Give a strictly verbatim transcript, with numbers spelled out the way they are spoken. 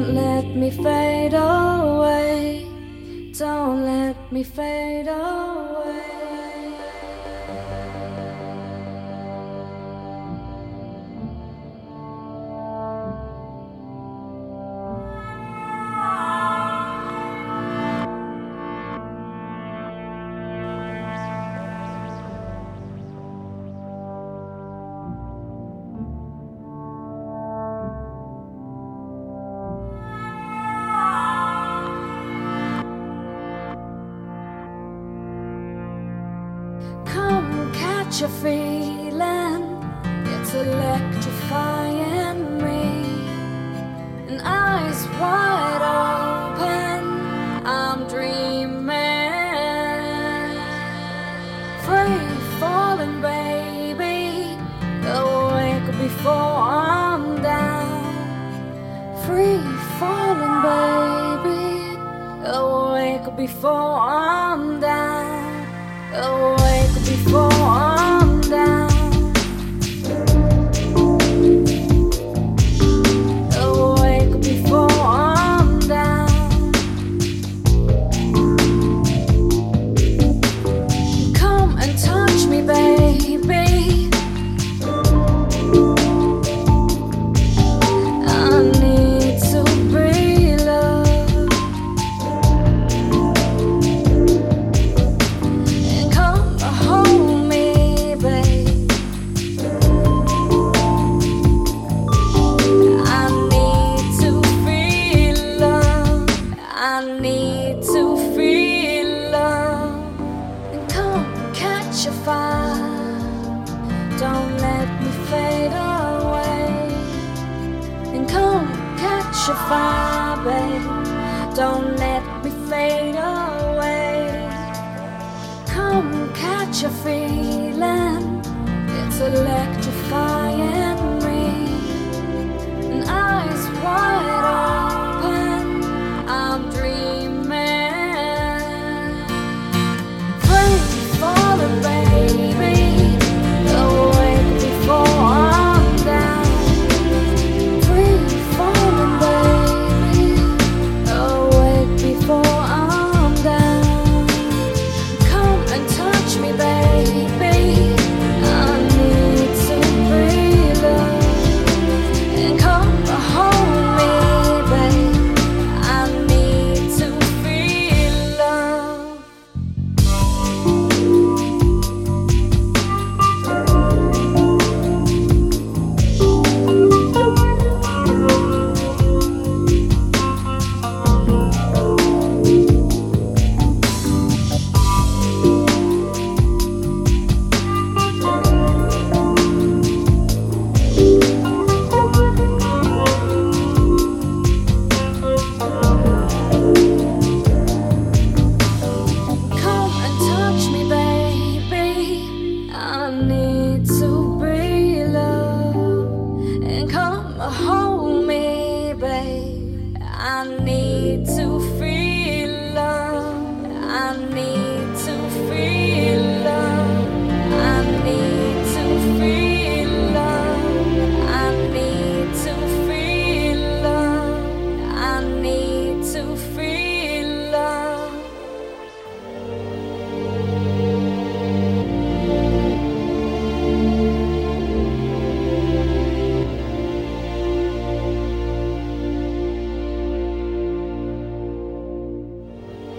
Don't let me fade away. Don't let me fade away. Come catch a feeling, it's electrifying me. And eyes wide open, I'm dreaming. Free falling, baby, awake before I'm down. Free falling, baby, awake before I'm down. Awake before I'm down. Awake before I'm down. Come and touch me, baby. I need to be loved. And come hold me, babe. I need to feel love. I need to feel love. And come catch a fire. Don't let me fade away. And come catch a fire, babe. Don't let me fade away. Come catch a feeling, it's electrifying